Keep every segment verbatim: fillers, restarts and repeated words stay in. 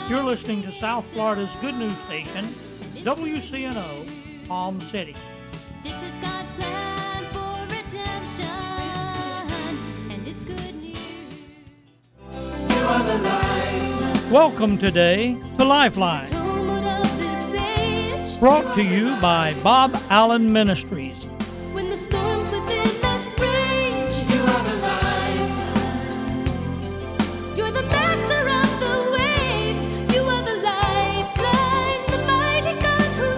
You're listening to South Florida's good news station, W C N O, Palm City. This is God's plan for redemption, and it's good news. You are the light. Welcome today to Lifeline, brought to you by Bob Allen Ministries. When the storms within us rage, You are the light. you're the master of the waves. You are the lifeline, the mighty God who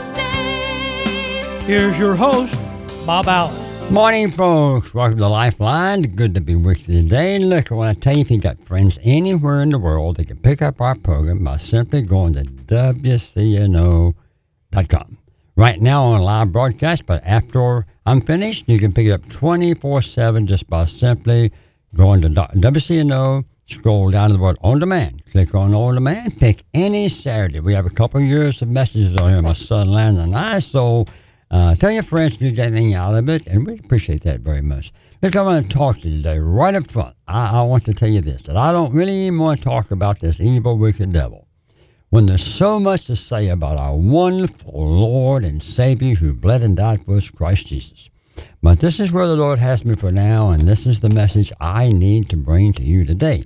saves. Here's your host, Bob Allen. Morning, folks. Welcome to Lifeline. Good to be with you today. Look, I want to tell you, if you got friends anywhere in the world, they can pick up our program by simply going to W C N O dot com. Right now on a live broadcast, but after I'm finished, you can pick it up twenty-four seven just by simply going to W C N O, scroll down to the word On Demand, click on On Demand, pick any Saturday. We have a couple of years of messages on here, my son Landon and I, so uh, tell your friends to get anything out of it, and we appreciate that very much. Look, I want to talk to you today right up front. I, I want to tell you this, that I don't really even want to talk about this evil, wicked devil, when there's so much to say about our wonderful Lord and Savior who bled and died for us, Christ Jesus. But this is where the Lord has me for now, and this is the message I need to bring to you today.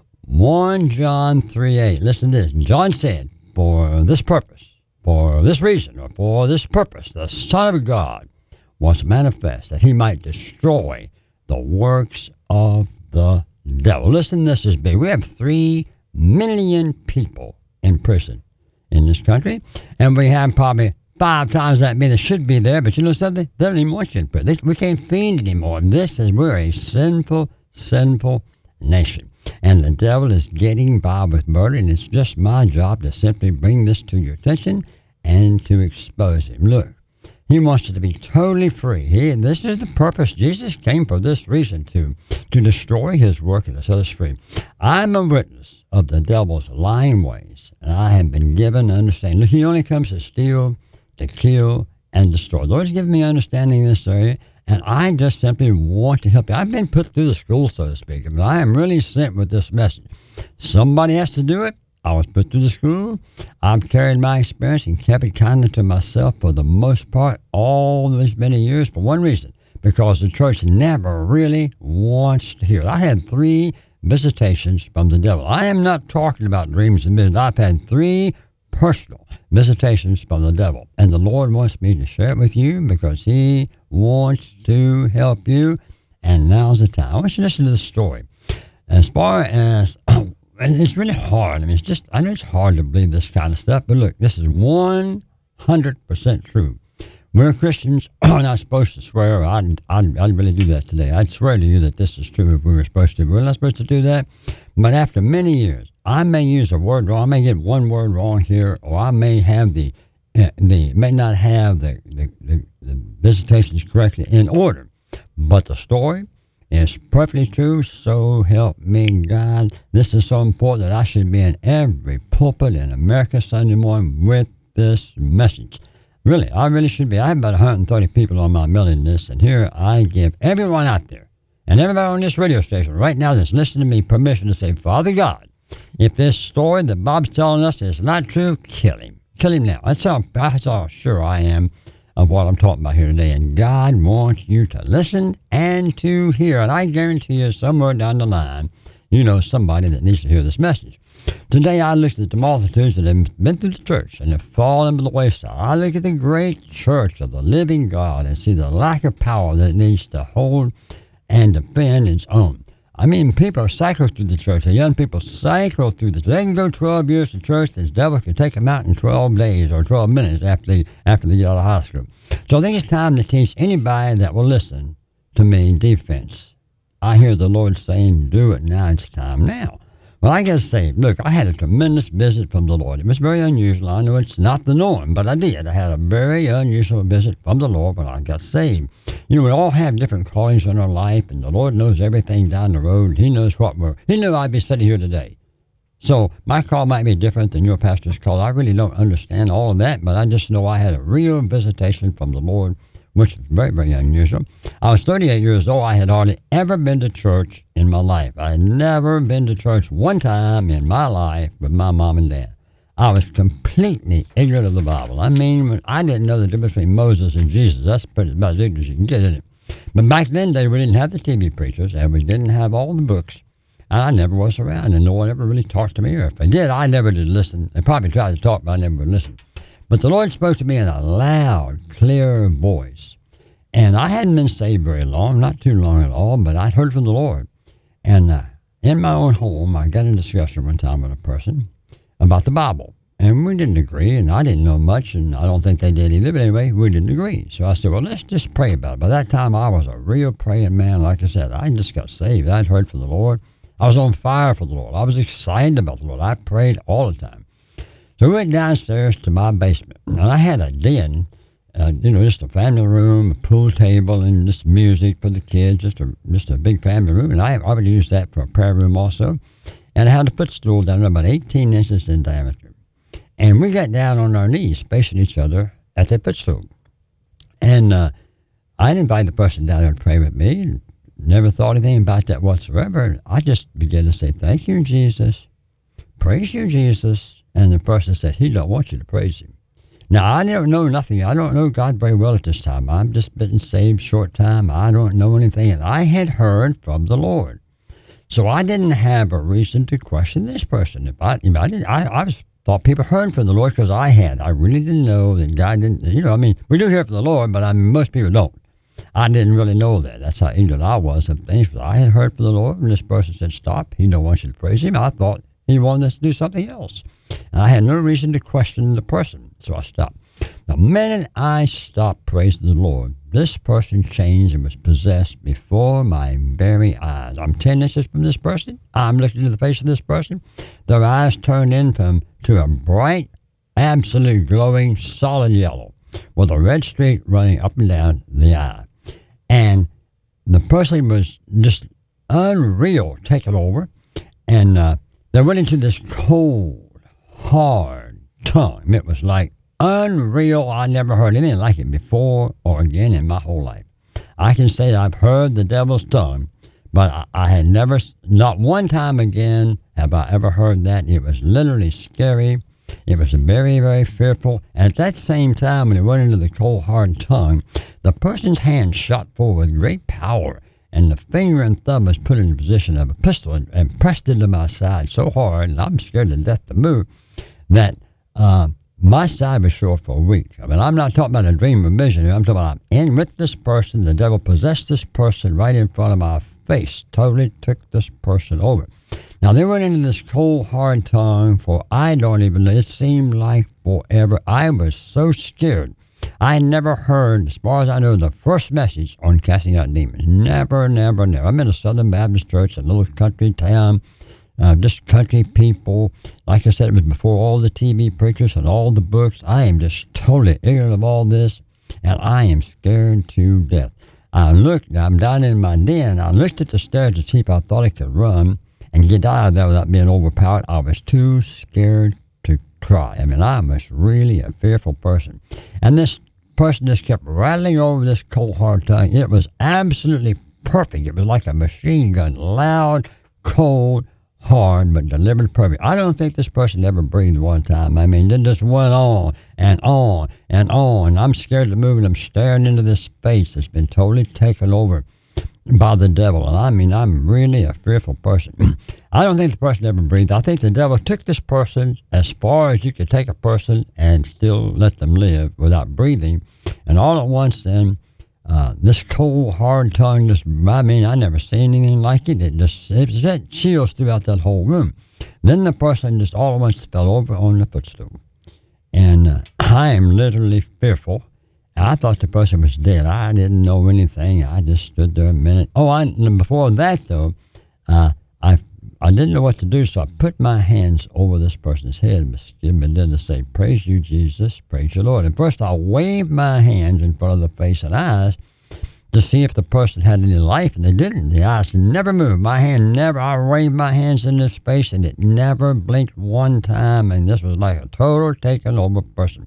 First John three eight. Listen to this. John said, for this purpose, for this reason, or for this purpose, the Son of God was manifest, that he might destroy the works of the devil. Listen, this is big. We have three million people in prison in this country, and we have probably five times that many that should be there, but you know something? They don't even want you in prison. They, we can't feed anymore. And this is, we're a sinful, sinful nation. And the devil is getting by with murder, and it's just my job to simply bring this to your attention and to expose him. Look, he wants us to be totally free. He, this is the purpose. Jesus came for this reason, to, to destroy his work and to set us free. I'm a witness of the devil's lying ways, and I have been given understanding. Look, he only comes to steal, to kill, and destroy. The Lord's given me understanding in this area, and I just simply want to help you. I've been put through the school, so to speak, but I am really sent with this message. Somebody has to do it. I was put through the school. I've carried my experience and kept it kind of to myself for the most part all these many years for one reason, because the church never really wants to hear it. I had three visitations from the devil. I am not talking about dreams and visions. I've had three personal visitations from the devil, and the Lord wants me to share it with you because he wants to help you, and now's the time. I want you to listen to the story. As far as it's really hard. I mean, it's just, I know it's hard to believe this kind of stuff, but look, this is one hundred percent true. We're Christians are not supposed to swear. I'd, I'd, I'd really do that today. I'd swear to you that this is true if we were supposed to. We're not supposed to do that. But after many years, I may use a word wrong. I may get one word wrong here, or I may have the, uh, the may not have the, the, the, the visitations correctly in order. But the story is perfectly true, so help me God. This is so important that I should be in every pulpit in America Sunday morning with this message. Really, I really should be. I have about one hundred thirty people on my mailing list, and here I give everyone out there and everybody on this radio station right now that's listening to me permission to say, Father God, if this story that Bob's telling us is not true, kill him. Kill him now. That's how, that's how sure I am of what I'm talking about here today. And God wants you to listen and to hear. And I guarantee you somewhere down the line, you know somebody that needs to hear this message. Today I look at the multitudes that have been through the church and have fallen by the wayside. I look at the great church of the living God and see the lack of power that it needs to hold and defend its own. I mean, people cycle through the church. The young people cycle through the church. They can go twelve years to church. This devil can take them out in twelve days or twelve minutes after they, after they get out of high school. So I think it's time to teach anybody that will listen to me defense. I hear the Lord saying, do it now. It's time now. Well, I got to say, look, I had a tremendous visit from the Lord. It was very unusual. I know it's not the norm, but I did. I had a very unusual visit from the Lord when I got saved. You know, we all have different callings in our life, and the Lord knows everything down the road. He knows what we're, he knew I'd be sitting here today. So my call might be different than your pastor's call. I really don't understand all of that, but I just know I had a real visitation from the Lord, which is very, very unusual. I was thirty-eight years old. I had hardly ever been to church in my life. I had never been to church one time in my life with my mom and dad. I was completely ignorant of the Bible. I mean, when I didn't know the difference between Moses and Jesus. That's pretty about as ignorant as you can get, isn't it? But back then, they we didn't have the T V preachers, and we didn't have all the books. And I never was around, and no one ever really talked to me. Or if they did, I never did listen. They probably tried to talk, but I never would listen. But the Lord spoke to me in a loud, clear voice. And I hadn't been saved very long, not too long at all, but I'd heard from the Lord. And uh, in my own home, I got in a discussion one time with a person about the Bible. And we didn't agree, and I didn't know much, and I don't think they did either. But anyway, we didn't agree. So I said, well, let's just pray about it. By that time, I was a real praying man. Like I said, I just got saved. I'd heard from the Lord. I was on fire for the Lord. I was excited about the Lord. I prayed all the time. So we went downstairs to my basement, and I had a den, uh, you know, just a family room, a pool table, and just music for the kids, just a just a big family room. And I, I would use that for a prayer room also. And I had a footstool down there about eighteen inches in diameter. And we got down on our knees, facing each other at the footstool. And uh, I'd invite the person down there to pray with me, and never thought anything about that whatsoever. I just began to say, thank you, Jesus. Praise you, Jesus. And the person said, he don't want you to praise him. Now, I don't know nothing. I don't know God very well at this time. I've just been saved short time. I don't know anything. And I had heard from the Lord. So I didn't have a reason to question this person. If I, if I, didn't, I, I was, thought people heard from the Lord because I had. I really didn't know that God didn't, you know, I mean, we do hear from the Lord, but I mean, most people don't. I didn't really know that. That's how ignorant I was of things. I had heard from the Lord, and this person said, stop. He don't want you to praise him. I thought he wanted us to do something else. And I had no reason to question the person, so I stopped. The minute I stopped praising the Lord, this person changed and was possessed before my very eyes. I'm ten inches from this person. I'm looking into the face of this person. Their eyes turned in from to a bright, absolute glowing, solid yellow with a red streak running up and down the eye. And the person was just unreal, taken over. And uh, they went into this cold, hard tongue. It was like unreal. I never heard anything like it before or again in my whole life. I can say I've heard the devil's tongue, but I, I had never, not one time again have I ever heard that. It was literally scary. It was very, very fearful. And at that same time, when it went into the cold, hard tongue, the person's hand shot forward with great power, and the finger and thumb was put in the position of a pistol and, and pressed into my side so hard, and I'm scared to death to move, that uh, my side was sore for a week. I mean, I'm not talking about a dream or vision. I'm talking about I'm in with this person. The devil possessed this person right in front of my face, totally took this person over. Now, they went into this cold, hard tongue for, I don't even know, it seemed like forever. I was so scared. I never heard, as far as I know, the first message on casting out demons. Never, never, never. I'm in a Southern Baptist church, a little country town, uh, just country people. Like I said, it was before all the T V preachers and all the books. I am just totally ignorant of all this, and I am scared to death. I looked, I'm down in my den, I looked at the stairs to see if I thought I could run and get out of there without being overpowered. I was too scared to try. I mean, I was really a fearful person. And this person just kept rattling over this cold, hard tongue. It was absolutely perfect. It was like a machine gun, loud, cold, hard, but delivered perfect. I don't think this person ever breathed one time. I mean, it just went on and on and on. I'm scared to move, and I'm staring into this face that's been totally taken over by the devil. And I mean, I'm really a fearful person. I don't think the person ever breathed. I think the devil took this person as far as you could take a person and still let them live without breathing. And all at once then, uh, this cold, hard tongue, just, I mean, I never seen anything like it. It just, it sent chills throughout that whole room. Then the person just all at once fell over on the footstool. And uh, I am literally fearful. I thought the person was dead. I didn't know anything. I just stood there a minute. Oh, I, before that, though, uh, I I didn't know what to do, so I put my hands over this person's head and began to say, praise you, Jesus, praise you, Lord. And first, I waved my hands in front of the face and eyes to see if the person had any life, and they didn't. The eyes never moved. My hand never, I waved my hands in this face, and it never blinked one time, and this was like a total taken over person.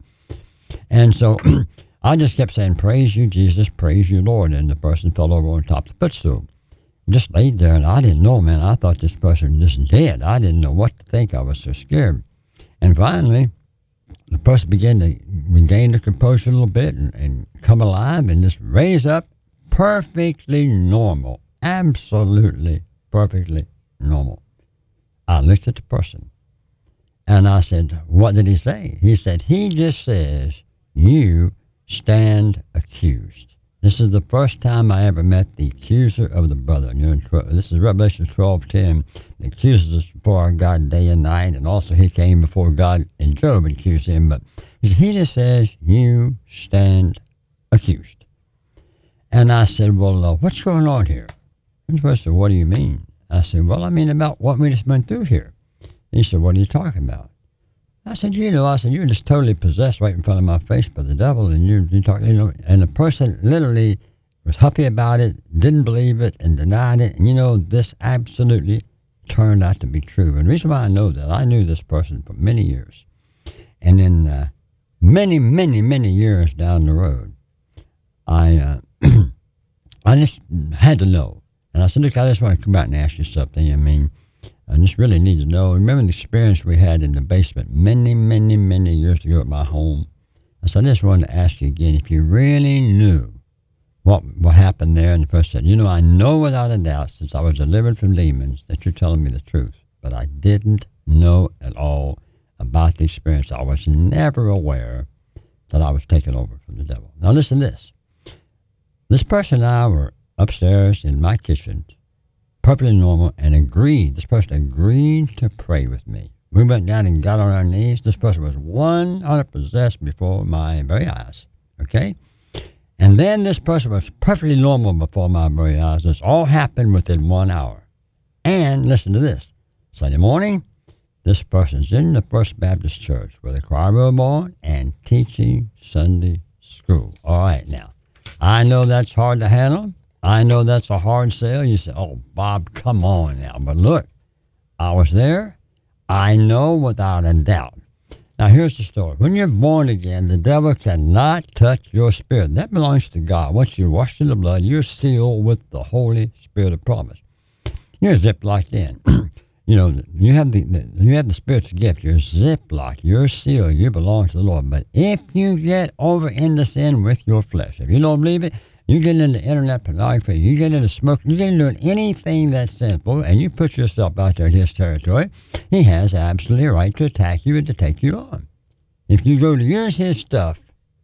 And so I just kept saying, praise you, Jesus, praise you, Lord. And the person fell over on top of the footstool. Just laid there, and I didn't know, man. I thought this person was just dead. I didn't know what to think. I was so scared. And finally, the person began to regain their composure a little bit and, and come alive and just raise up perfectly normal. Absolutely perfectly normal. I looked at the person and I said, what did he say? He said, he just says, you stand accused. This is the first time I ever met the accuser of the brother. You know, this is Revelation twelve ten. The accuser us before our God day and night, and also he came before God and Job accused him. But he said, he just says, you stand accused. And I said, well, uh, what's going on here? And the person said, what do you mean? I said, well, I mean about what we just went through here. He said, what are you talking about? I said, you know, I said, you're just totally possessed right in front of my face by the devil, and you, you talk, you know, and the person literally was happy about it, didn't believe it, and denied it, and you know, this absolutely turned out to be true. And the reason why I know that, I knew this person for many years, and then uh, many, many, many years down the road, I, uh, I just had to know, and I said, look, I just want to come out and ask you something. I mean, I just really need to know. Remember the experience we had in the basement many, many, many years ago at my home? I said, I just wanted to ask you again, if you really knew what what happened there. And the person said, you know, I know without a doubt, since I was delivered from demons, that you're telling me the truth. But I didn't know at all about the experience. I was never aware that I was taken over from the devil. Now listen to this. This person and I were upstairs in my kitchen, perfectly normal, and agreed. This person agreed to pray with me. We went down and got on our knees. This person was one hundred percent possessed before my very eyes. Okay? And then this person was perfectly normal before my very eyes. This all happened within one hour. And listen to this. Sunday morning, this person's in the First Baptist Church where the choir was born and teaching Sunday school. All right, now, I know that's hard to handle. I know that's a hard sell. You say, oh, Bob, come on now. But look, I was there. I know without a doubt. Now, here's the story. When you're born again, the devil cannot touch your spirit. That belongs to God. Once you're washed in the blood, you're sealed with the Holy Spirit of promise. You're ziplocked in. You know, you have the, the you have the Spirit's gift. You're ziplocked. You're sealed. You belong to the Lord. But if you get over into sin with your flesh, if you don't believe it, you get into internet pornography, you get into smoking, you get into anything that's sinful, and you put yourself out there in his territory, he has absolutely a right to attack you and to take you on. If you go to use his stuff,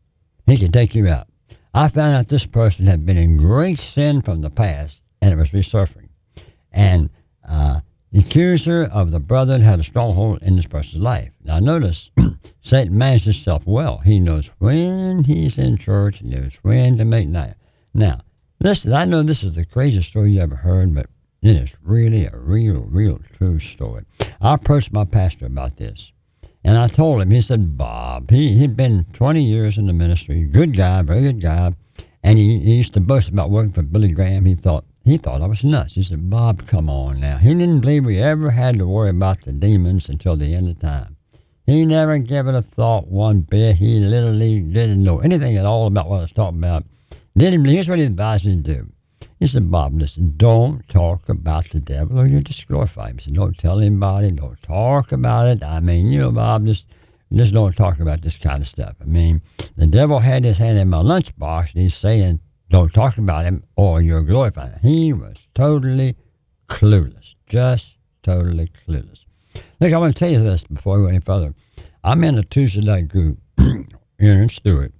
he can take you out. I found out this person had been in great sin from the past, and it was resurfacing. And uh, the accuser of the brethren had a stronghold in this person's life. Now notice, Satan manages himself well. He knows when he's in church, he knows when to make night. Now, listen, I know this is the craziest story you ever heard, but it is really a real, real true story. I approached my pastor about this, and I told him, he said, Bob, he, he'd been twenty years in the ministry, good guy, very good guy, and he, he used to boast about working for Billy Graham. He thought, he thought I was nuts. He said, Bob, come on now. He didn't believe we ever had to worry about the demons until the end of time. He never gave it a thought one bit. He literally didn't know anything at all about what I was talking about. Didn't, here's what he advised me to do. He said, Bob, listen, don't talk about the devil or you'll disglorify him. He said, don't tell anybody, don't talk about it. I mean, you know, Bob, just, just don't talk about this kind of stuff. I mean, the devil had his hand in my lunchbox and he's saying, don't talk about him or you're glorifying him. He was totally clueless, just totally clueless. Look, I want to tell you this before we go any further. I'm in a Tuesday night group here in Stewart.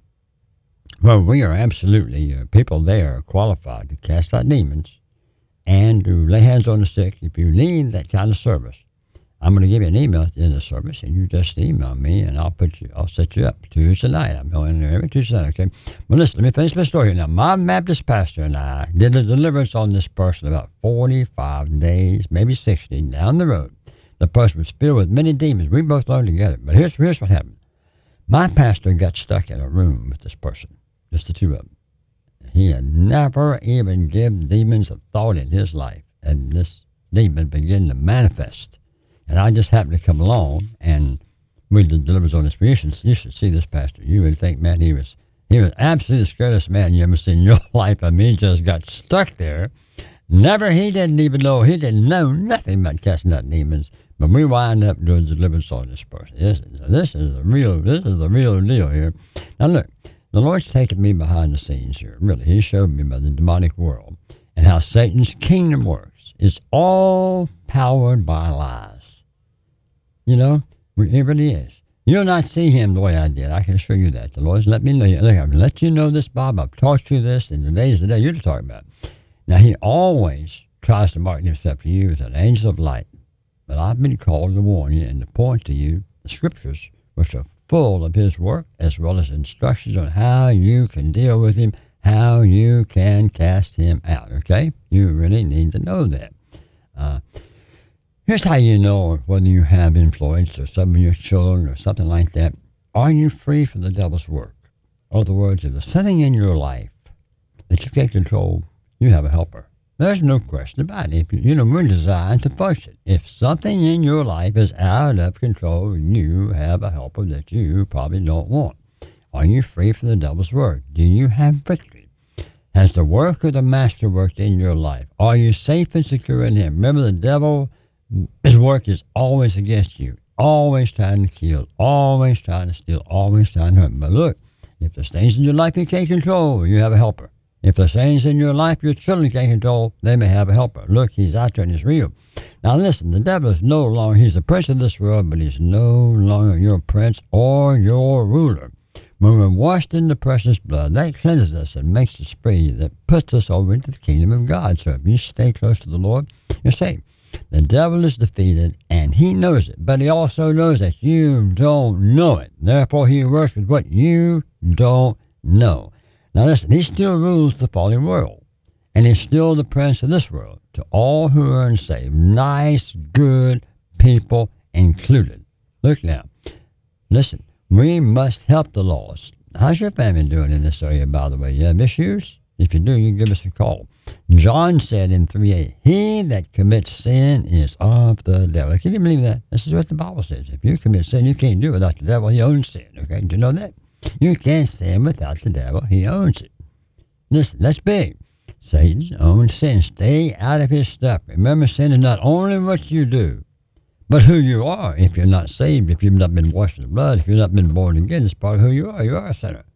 Well, we are absolutely, uh, people there are qualified to cast out demons and to lay hands on the sick. If you need that kind of service, I'm going to give you an email in the service, and you just email me, and I'll put you, I'll set you up Tuesday night. I'm going there every Tuesday night, okay? Well, listen, let me finish my story. Now, my Baptist pastor and I did a deliverance on this person about forty-five days, maybe sixty, down the road. The person was filled with many demons. We both learned together. But here's, here's what happened. My pastor got stuck in a room with this person. Just the two of them. He had never even given demons a thought in his life. And this demon began to manifest. And I just happened to come along, and we did deliverance on this. You should, you should see this pastor. You would think, man, he was he was absolutely the scariest man you ever seen in your life. I mean, he just got stuck there. Never, he didn't even know, he didn't know nothing about casting out demons. But we wind up doing deliverance on this person. This is, this is the real. This is the real deal here. Now look, the Lord's taken me behind the scenes here. Really, He showed me about the demonic world and how Satan's kingdom works. It's all powered by lies. You know, it really is. You'll not see him the way I did. I can assure you that. The Lord's let me know. Look, I've let you know this, Bob. I've taught you this, and today's the day you're talking about. Now, He always tries to mark Himself to you as an angel of light. But I've been called to warn you and to point to you the Scriptures, which are full of His work, as well as instructions on how you can deal with Him, how you can cast Him out, okay? You really need to know that. Uh, here's how you know whether you have influence or some of your children or something like that. Are you free from the devil's work? In other words, if there's something in your life that you can't control, you have a helper. There's no question about it. If you, you know, we're designed to function. If something in your life is out of control, you have a helper that you probably don't want. Are you free from the devil's work? Do you have victory? Has the work of the Master worked in your life? Are you safe and secure in Him? Remember, the devil, his work is always against you, always trying to kill, always trying to steal, always trying to hurt. But look, if there's things in your life you can't control, you have a helper. If there's things in your life your children can't control, they may have a helper. Look, He's out there and He's real. Now listen, the devil is no longer, he's the prince of this world, but he's no longer your prince or your ruler. When we're washed in the precious blood, that cleanses us and makes us free, that puts us over into the kingdom of God. So if you stay close to the Lord, you're safe. The devil is defeated, and he knows it, but he also knows that you don't know it. Therefore, he works with what you don't know. Now listen, he still rules the fallen world, and he's still the prince of this world to all who are unsaved, nice, good people included. Look now, listen, we must help the lost. How's your family doing in this area, by the way? You have issues? If you do, you can give us a call. John said in three eight, he that commits sin is of the devil. Can you believe that? This is what the Bible says. If you commit sin, you can't do it without the devil. He owns sin, okay? Do you know that? You can't sin without the devil. He owns it. Listen, that's big. Satan owns sin. Stay out of his stuff. Remember, sin is not only what you do, but who you are. If you're not saved, if you've not been washed in the blood, if you've not been born again, it's part of who you are. You are a sinner.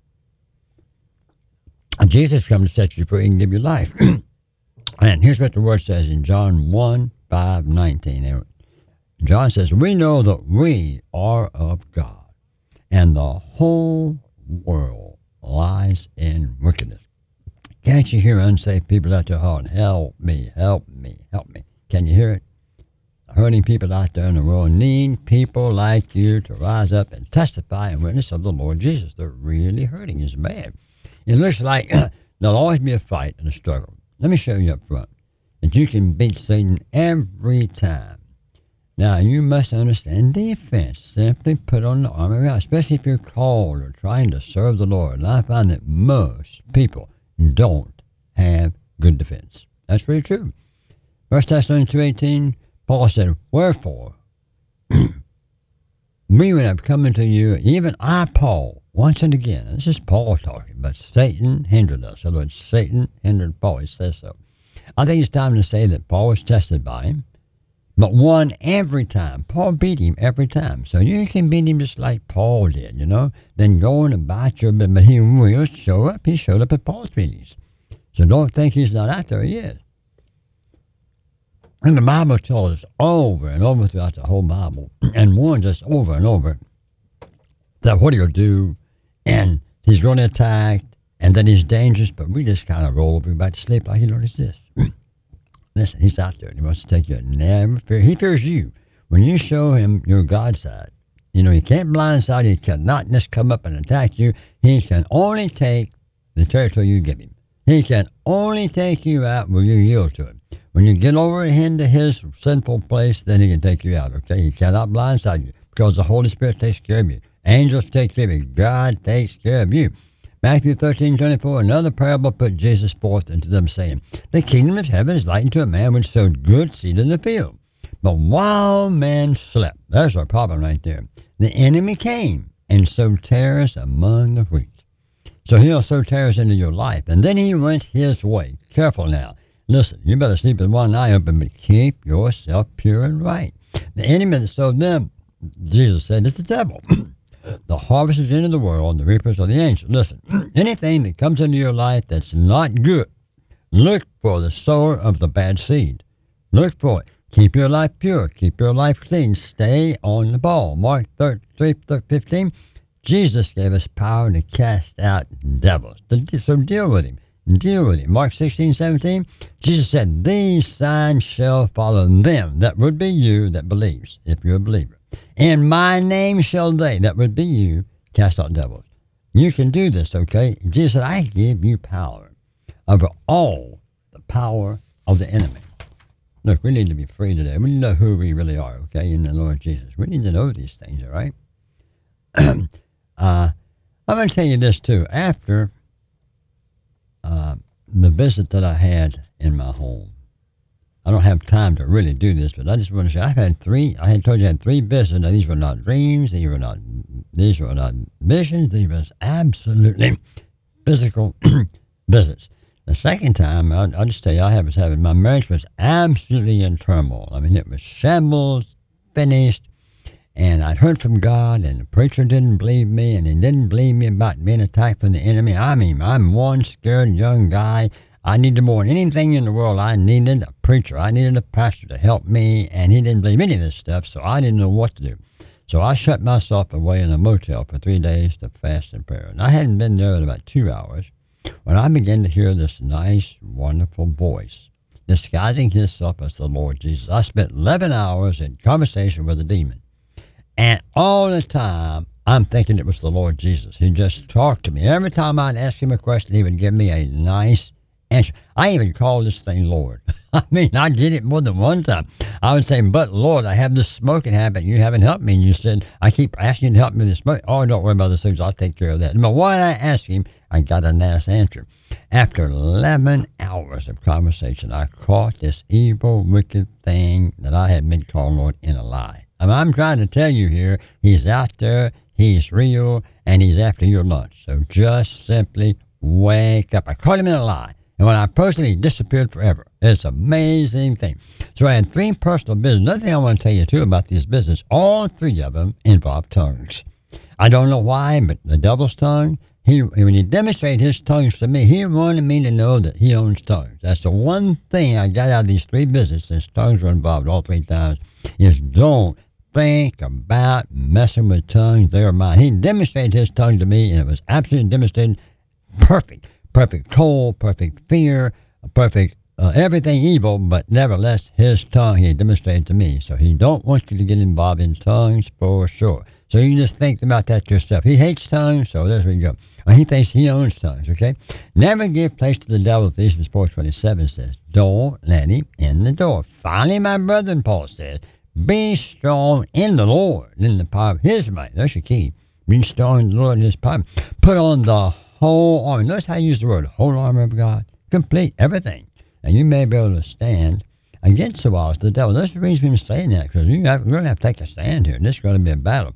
And Jesus comes to set you free and give you life. And here's what the word says in John one, five, nineteen. John says, we know that we are of God, and the whole world lies in wickedness. Can't you hear unsaved people out there hollering, help me, help me, help me? Can you hear it? Hurting people out there in the world need people like you to rise up and testify and witness of the Lord Jesus. They're really hurting. It's bad. It looks like there'll always be a fight and a struggle. Let me show you up front that you can beat Satan every time. Now, you must understand defense. Simply put on the armor of God, especially if you're called or trying to serve the Lord. And I find that most people don't have good defense. That's really true. First Thessalonians two eighteen, Paul said, wherefore, me when I've come unto you, even I, Paul, once and again, and this is Paul talking, but Satan hindered us. In other words, Satan hindered Paul. He says so. I think it's time to say that Paul was tested by him, but won every time. Paul beat him every time. So you can beat him just like Paul did, you know. Then go on and bite your bit, but he will show up. He showed up at Paul's meetings. So don't think he's not out there. He is. And the Bible tells us over and over throughout the whole Bible, and warns us over and over, that what he'll do, and he's going to attack, and that he's dangerous, but we just kind of roll over back to sleep like he don't exist. Listen, he's out there. He wants to take you. Never fear. He fears you. When you show him your God side, you know, he can't blindside. He cannot just come up and attack you. He can only take the territory you give him. He can only take you out when you yield to him. When you get over into his sinful place, then he can take you out, okay? He cannot blindside you because the Holy Spirit takes care of you. Angels take care of you. God takes care of you. Matthew thirteen twenty-four, another parable put Jesus forth unto them, saying, the kingdom of heaven is likened to a man which sowed good seed in the field. But while man slept, there's our problem right there, the enemy came and sowed tares among the wheat. So he'll sow tares into your life, and then he went his way. Careful now. Listen, you better sleep with one eye open, but keep yourself pure and right. The enemy that sowed them, Jesus said, is the devil. The harvest is into the world, the reapers are the angels. Listen, anything that comes into your life that's not good, look for the sower of the bad seed. Look for it. Keep your life pure. Keep your life clean. Stay on the ball. Mark three fifteen, Jesus gave us power to cast out devils. So deal with him. Deal with him. Mark sixteen seventeen, Jesus said, these signs shall follow them. That would be you that believes, if you're a believer. In my name shall they, that would be you, cast out devils. You can do this, okay? Jesus said, I give you power over all the power of the enemy. Look, we need to be free today. We need to know who we really are, okay, in the Lord Jesus. We need to know these things, all right? uh, I'm going to tell you this, too. After uh, the visit that I had in my home, I don't have time to really do this, but I just want to say I've had three, I had told you I had three visits. Now, these were not dreams. These were not, these were not visions. These were absolutely physical visits. The second time, I'll, I'll just tell you, I was having, my marriage was absolutely in turmoil. I mean, it was shambles, finished, and I'd heard from God, and the preacher didn't believe me, and he didn't believe me about being attacked from the enemy. I mean, I'm one scared young guy. I needed more than anything in the world. I needed a preacher. I needed a pastor to help me, and he didn't believe any of this stuff, so I didn't know what to do. So I shut myself away in a motel for three days to fast and prayer. And I hadn't been there in about two hours. When I began to hear this nice, wonderful voice, disguising himself as the Lord Jesus, I spent eleven hours in conversation with a demon. And all the time, I'm thinking it was the Lord Jesus. He just talked to me. Every time I'd ask him a question, he would give me a nice answer. I even called this thing Lord. I mean, I did it more than one time. I would say, but Lord, I have this smoking habit. You haven't helped me. And you said, I keep asking you to help me with this smoke. Oh, don't worry about those things. I'll take care of that. But when I asked him, I got a nice answer. After eleven hours of conversation, I caught this evil, wicked thing that I had been calling Lord in a lie. I mean, I'm trying to tell you here, he's out there, he's real, and he's after your lunch. So just simply wake up. I caught him in a lie. And when I approached him, he disappeared forever. It's an amazing thing. So I had three personal business. Another thing I want to tell you, too, about these business, all three of them involve tongues. I don't know why, but the devil's tongue, he, when he demonstrated his tongues to me, he wanted me to know that he owns tongues. That's the one thing I got out of these three businesses, tongues were involved all three times, is don't think about messing with tongues. They're mine. He demonstrated his tongue to me, and it was absolutely demonstrated perfect. Perfect cold, perfect fear, perfect uh, everything evil, but nevertheless, his tongue he demonstrated to me. So he don't want you to get involved in tongues for sure. So you just think about that yourself. He hates tongues, so there's where you go. Well, he thinks he owns tongues, okay? Never give place to the devil, Ephesians four twenty-seven says. Don't let him in the door. Finally, my brethren, Paul says, be strong in the Lord, in the power of his might. That's your key. Be strong in the Lord and his power. Put on the whole armor. Notice how I use the word whole armor of God. Complete everything. And you may be able to stand against the walls of the devil. That's the reason we're saying that, because you have, we're going to have to take a stand here. This is going to be a battle.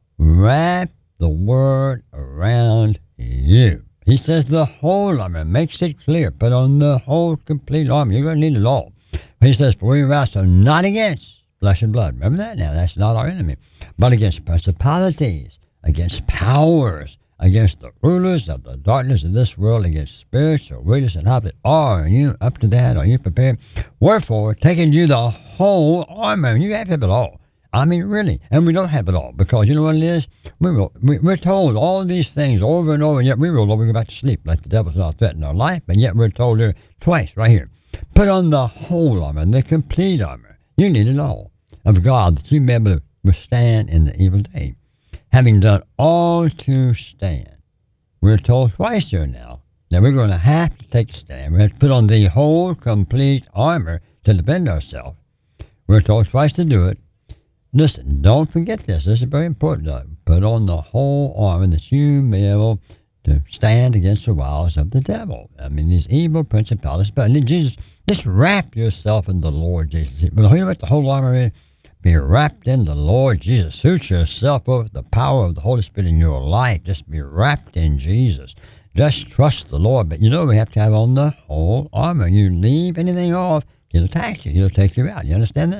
Wrap the word around you. He says the whole armor. Makes it clear. Put on the whole complete armor. You're going to need it all. He says, for we wrestle not against flesh and blood. Remember that now. That's not our enemy. But against principalities, against powers, against the rulers of the darkness of this world, against spiritual wickedness and how are you up to that? Are you prepared? Wherefore, taking you the whole armor. You have to have it all. I mean, really. And we don't have it all, because you know what it is? We will, we, we're told all these things over and over, and yet we roll over and go back to sleep like the devil's not threatening our life, and yet we're told here twice right here. Put on the whole armor, the complete armor. You need it all of God, that you may be able to withstand in the evil day. Having done all to stand. We're told twice here now that we're going to have to take a stand. We have to put on the whole complete armor to defend ourselves. We're told twice to do it. Listen, don't forget this. This is very important. Though. Put on the whole armor that you may be able to stand against the wiles of the devil. I mean, these evil principalities. But Jesus, just wrap yourself in the Lord Jesus. You know what the whole armor is? Be wrapped in the Lord Jesus. Suit yourself up with the power of the Holy Spirit in your life. Just be wrapped in Jesus. Just trust the Lord. But you know we have to have on the whole armor. You leave anything off, he'll attack you. He'll take you out. You understand that now?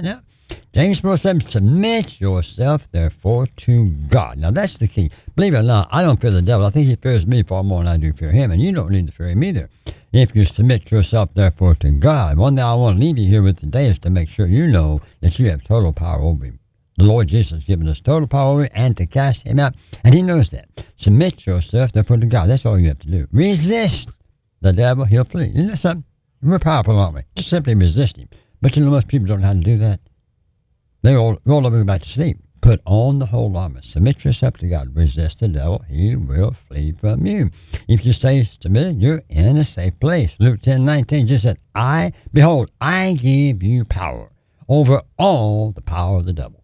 James four seven, submit yourself, therefore, to God. Now, that's the key. Believe it or not, I don't fear the devil. I think he fears me far more than I do fear him, and you don't need to fear him either. If you submit yourself, therefore, to God. One thing I want to leave you here with today is to make sure you know that you have total power over him. The Lord Jesus has given us total power over him and to cast him out, and he knows that. Submit yourself, therefore, to God. That's all you have to do. Resist the devil, he'll flee. Isn't that something? We're powerful, aren't we? Just simply resist him. But you know, most people don't know how to do that. They all roll over back to sleep. Put on the whole armor. Submit yourself to God. Resist the devil. He will flee from you. If you stay submitted, you're in a safe place. Luke ten nineteen just said, I, behold, I give you power over all the power of the devil.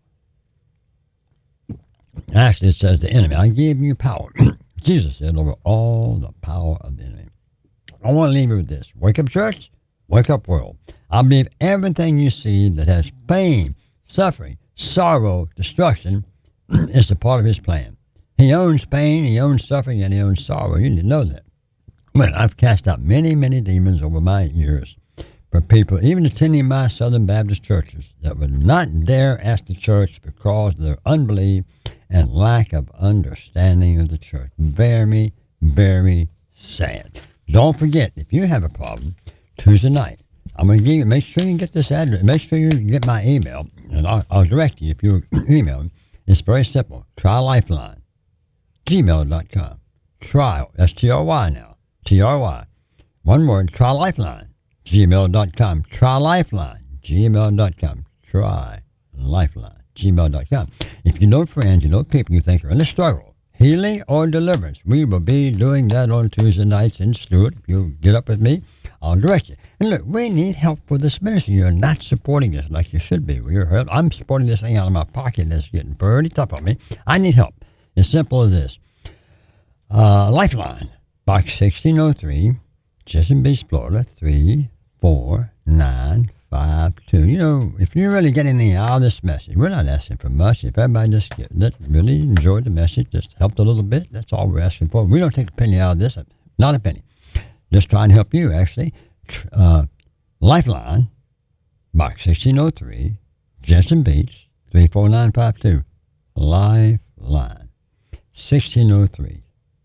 Actually, it says the enemy. I give you power. Jesus said, over all the power of the enemy. I want to leave you with this. Wake up, church. Wake up, world. I believe everything you see that has pain, suffering, sorrow, destruction is a part of his plan. He owns pain, he owns suffering, and he owns sorrow. You need to know that. Well, I've cast out many, many demons over my years for people, even attending my Southern Baptist churches, that would not dare ask the church because of their unbelief and lack of understanding of the church. Very, very sad. Don't forget, if you have a problem, Tuesday night, I'm going to give you, make sure you get this address, make sure you get my email, and I'll, I'll direct you if you email me. It's very simple. Try Lifeline, gmail dot com. Try, that's T R Y now, T R Y. One word, Try Lifeline, gmail dot com. Try Lifeline, gmail dot com. Try Lifeline, gmail dot com. If you know friends, you know people you think are in a struggle, healing or deliverance, we will be doing that on Tuesday nights in Stewart. If you get up with me, I'll direct you. And look, we need help with this ministry. You're not supporting us like you should be. We're help. I'm supporting this thing out of my pocket that's getting pretty tough on me. I need help. It's simple as this. Uh, Lifeline, Box sixteen oh three, Chesapeake Beach, Florida, three four nine five two. You know, if you really get anything out of this message, we're not asking for much. If everybody just get, that really enjoyed the message, just helped a little bit, that's all we're asking for. We don't take a penny out of this, not a penny. Just trying to help you, actually. Uh, Lifeline, Box sixteen oh three, Jensen Beach, three four nine five two. Lifeline, sixteen oh three,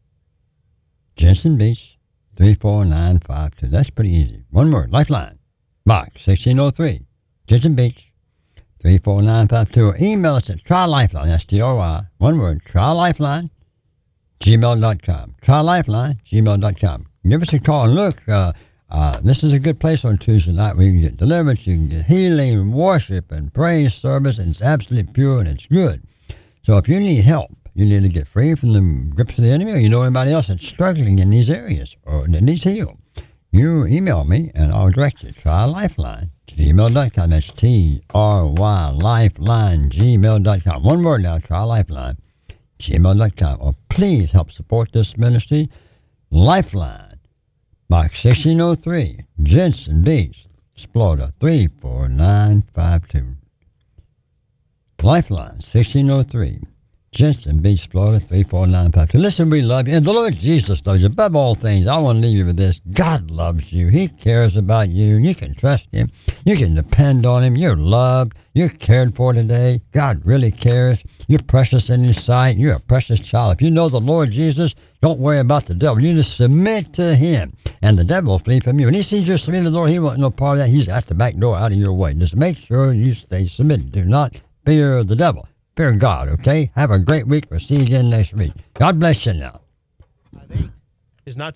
Jensen Beach, three four nine five two. That's pretty easy. One word, Lifeline, Box sixteen oh three, Jensen Beach, three four nine five two. Or email us at Try Lifeline, that's T R Y, one word, Try Lifeline, gmail dot com. Try Lifeline, gmail dot com. Give us a call and look, uh, uh, this is a good place on Tuesday night where you can get deliverance, you can get healing, and worship, and praise service, and it's absolutely pure and it's good. So if you need help, you need to get free from the grips of the enemy, or you know anybody else that's struggling in these areas or that needs healed, you email me and I'll direct you. Try Lifeline, gmail dot com. That's T R Y, Lifeline, gmail dot com. One word now, Try Lifeline, gmail dot com. Or please help support this ministry. Lifeline, Box sixteen oh three, Jensen Beach, Florida, three four nine five two. Lifeline, sixteen oh three, Jensen Beach, Florida, three four nine five two. Listen, we love you. And the Lord Jesus loves you. Above all things, I want to leave you with this. God loves you. He cares about you. You can trust him. You can depend on him. You're loved. You're cared for today. God really cares. You're precious in his sight. You're a precious child. If you know the Lord Jesus, don't worry about the devil. You just submit to him, and the devil will flee from you. And he sees you submit to the Lord. He wants no part of that. He's at the back door out of your way. Just make sure you stay submitted. Do not fear the devil. Fear God, okay? Have a great week. We'll see you again next week. God bless you now. Is not.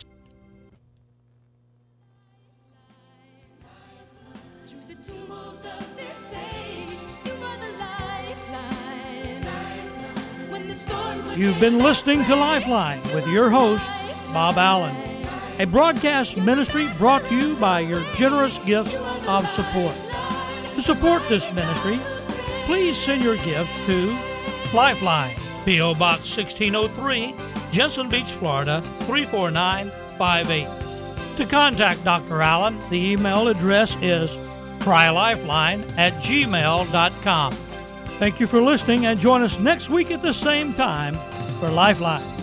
Through the tumult of this age, you are the lifeline. When the storms of You've been listening to Lifeline with your host, Bob Allen, a broadcast ministry brought to you by your generous gifts of support. To support this ministry, please send your gifts to Lifeline, P O. Box sixteen oh three, Jensen Beach, Florida, three four nine five eight. To contact Doctor Allen, the email address is trylifeline at gmail dot com. Thank you for listening, and join us next week at the same time for Lifeline.